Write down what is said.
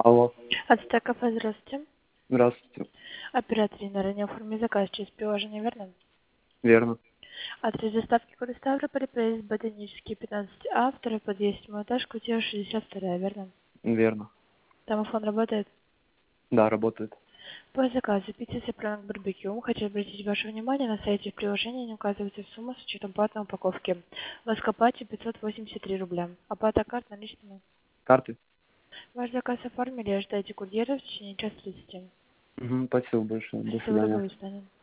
Алло, Ацтек кафе, здравствуйте. здравствуйте. Оператор Инара, не оформили заказ через приложение, верно? Верно. Адрес доставки город Ставрополь, проезд Ботанический, 15А, второй подъезд, седьмой этаж, квартира 62, верно? Верно. Домофон работает. Да, работает. По заказу пицца сопрано барбекю. Хочу обратить ваше внимание, на сайте приложения не указывается сумма с учетом платной упаковки. Воскопате 583 рубля. Оплата карт наличными. Карты? Ваш заказ оформили, ожидайте курьера в течение часа 30. Угу, спасибо большое. До Всего свидания. доброго, до свидания.